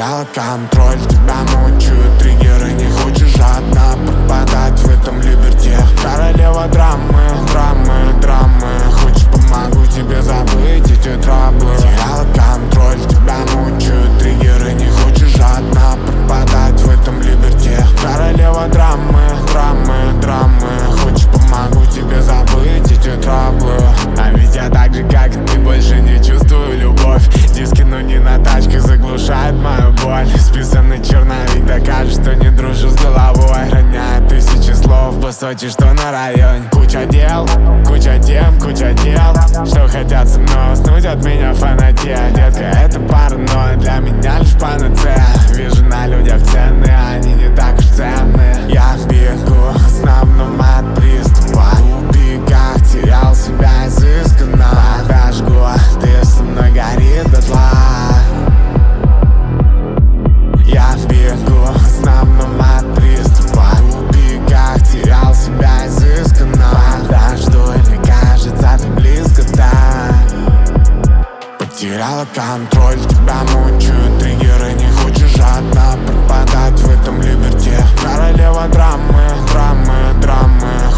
Потеряла контроль, тебя мучают триггеры. Не хочешь жадно попадать в этом либерте. Королева драмы, драмы, драмы. Хочешь, помогу тебе забыть эти траблы. Потеряла контроль, тебя мучают триггеры. Не хочешь жадно попадать в этом либерте. Королева драмы, драмы, драмы. Хочешь, помогу тебе забыть эти траблы. А ведь я так же, как и ты, больше не чувствую любовь. Диски, но не на тачках, заглушают мою боль. Списанный черновик докажет, что не дружу с головой. Роняет тысячи слов по сути, что на районе. Куча дел, куча тем, куча дел, что хотят со мной уснуть, от меня фанатея. Детка, это паранойя, для меня лишь панацея. Вижу на людях цены, они не так уж ценные. Я бегу в основном от приступа. В тупиках терял себя изысканно. Подожгу, ты со мной горит дотла. Я бегу в основном от приступа. В тупиках терял себя изысканно. Подожду, или кажется, ты близко так. Потеряла контроль, тебя мучают триггеры. Не хочешь жадно пропадать в этом либерте. Королева драмы, драмы, драмы.